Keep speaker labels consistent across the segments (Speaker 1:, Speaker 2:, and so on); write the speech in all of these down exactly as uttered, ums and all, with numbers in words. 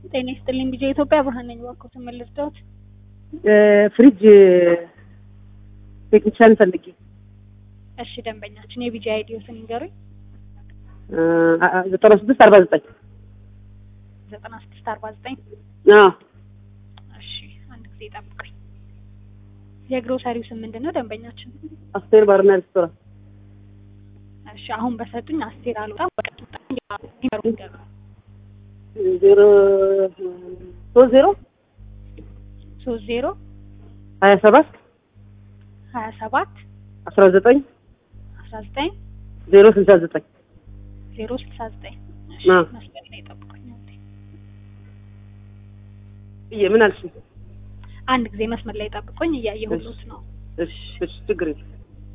Speaker 1: ጤና ይስጥልኝ ቢጄ ኢትዮጵያ ብርሃን ነኝ። ባንኮት መልስዶት
Speaker 2: ፍሪጅ ቴክኒሻን ፈልጊ።
Speaker 1: እሺ ደንበኛችን የቢጄ አይዲዎትን ይንገሩኝ።
Speaker 2: ዘጠና ስድስት አርባ ዘጠኝ
Speaker 1: ዘጠና ስድስት አርባ ዘጠኝ
Speaker 2: አዎ።
Speaker 1: እሺ አንድ ጊዜ ጠብቁኝ። የግሮሰሪው ስም ምንድነው ደንበኛችን?
Speaker 2: አስቴር ባርና ሬስቶራንት።
Speaker 1: እሺ አሁን በሰጡኝ አስቴር አልወጣም በቀጥታ ይመሩ ገባ
Speaker 2: ዜሮ ሶስት ዜሮ
Speaker 1: ሶስት ዜሮ
Speaker 2: ሀያ ሰባት
Speaker 1: ሀያ ሰባት
Speaker 2: አስራ ዘጠኝ
Speaker 1: አስራ ዘጠኝ
Speaker 2: ዜሮ ስልሳ ዘጠኝ
Speaker 1: ዜሮ ስልሳ ዘጠኝ እሺ መስመር ላይ ጠብቁኝ።
Speaker 2: እዬ ምን አልሽ?
Speaker 1: አንድ ጊዜ መስመር ላይ ጠብቁኝ እያየሁት ነው።
Speaker 2: እሺ እሺ ችግር የለም።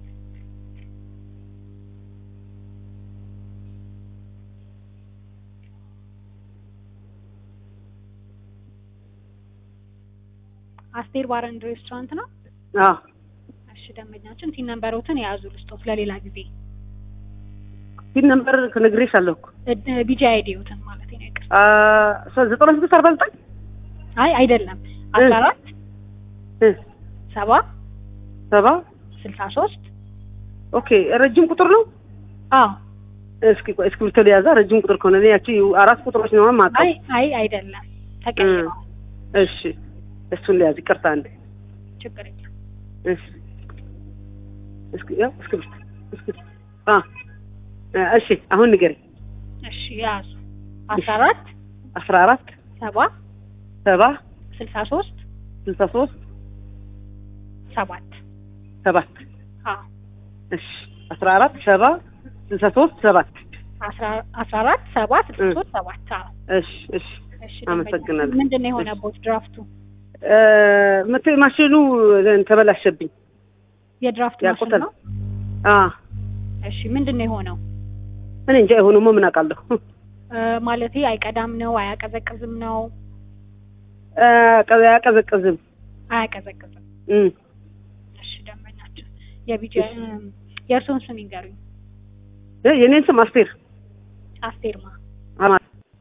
Speaker 1: አስቴር ባር ኤንድ ሬስቶራንት ነው?
Speaker 2: አዎ።
Speaker 1: እሺ ደንበኛችን ቲን ነምበሮትን የያዙ ልስጦት ለሌላ ጊዜ።
Speaker 2: ቲን ነምበር ከነግሬሻለሁ እኮ
Speaker 1: ቢጂ አይዲዎትን ማለት ነው። ይቅር
Speaker 2: አ ዘጠና ስድስት አርባ ዘጠኝ
Speaker 1: አይ አይደለም አስራ አራት ሰባ
Speaker 2: ሰባ
Speaker 1: ስልሳ ሶስት
Speaker 2: ኦኬ ረጅም ቁጥር ነው?
Speaker 1: አዎ።
Speaker 2: እስኪ ቆይ እስክሪብቶ ሊያዛ ረጅም ቁጥር ከሆነ ያቺ አራት ቁጥሮች ነው ማለት
Speaker 1: አይ አይ አይደለም ተቀይሮ።
Speaker 2: እሺ እሱን ሊያዝ ይቅርታ አንዴ
Speaker 1: ችግር የለም።
Speaker 2: እሺ እስኪ ያ እስክሪብቶ እስኪ አ እሺ አሁን ንገሪ።
Speaker 1: እሺ ያዙ አስራ አራት
Speaker 2: አስራ አራት
Speaker 1: ሰባ
Speaker 2: ሰባ
Speaker 1: ስልሳ ሶስት
Speaker 2: ስልሳ ሶስት
Speaker 1: ሰባት
Speaker 2: ሰባት
Speaker 1: አዎ።
Speaker 2: እሺ አስራ አራት ሰባ ስልሳ ሶስት ሰባት
Speaker 1: አስራ አራት ሰባ ስልሳ ሶስት ሰባት አዎ።
Speaker 2: እሺ እሺ እሺ አመሰግናለሁ።
Speaker 1: ምንድነው የሆነበት ድራፍቱ?
Speaker 2: እ መቼ ማሽኑ ተበላሸብኝ።
Speaker 1: የድራፍት ማሽን ነው?
Speaker 2: አ
Speaker 1: እሺ ምንድነው የሆነው?
Speaker 2: እኔ እንጃ የሆነው ምን አውቃለሁ።
Speaker 1: እ ማለቴ አይቀዳም ነው አያቀዘቅዝም ነው?
Speaker 2: እ አያቀዘቅዝም
Speaker 1: አያቀዘቅዝም።
Speaker 2: እም
Speaker 1: እሺ ደንበኛችን የቢጂ የእርሶን ስም ይንገሩኝ።
Speaker 2: እ የኔን ስም አስቴር
Speaker 1: አስቴርማ
Speaker 2: አማ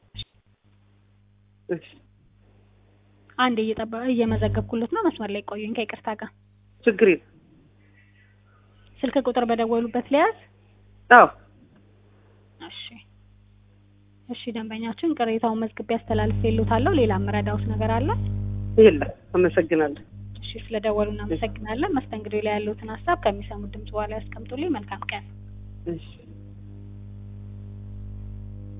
Speaker 2: እሺ
Speaker 1: አንዴ እየጠበቀ እየመዘገብኩለት ነው። መስመር ላይ ቆዩኝ ከይቅርታ ጋር።
Speaker 2: ችግር የለም።
Speaker 1: ስልክ ቁጥር በደወሉበት ሊያዝ?
Speaker 2: አዎ።
Speaker 1: እሺ እሺ ደንበኛችን ቅሬታውን መዝግቤ አስተላልፌልዎታለሁ። ሌላ ምረዳውስ ነገር አለ?
Speaker 2: የለም። አመሰግናለሁ።
Speaker 1: እሺ ስለደወሉ እናመሰግናለን። መስተንግዶ ላይ ያለዎትን ሀሳብ ከሚሰሙት ድምጽ በኋላ ያስቀምጡልኝ። መልካም ቀን።
Speaker 2: እሺ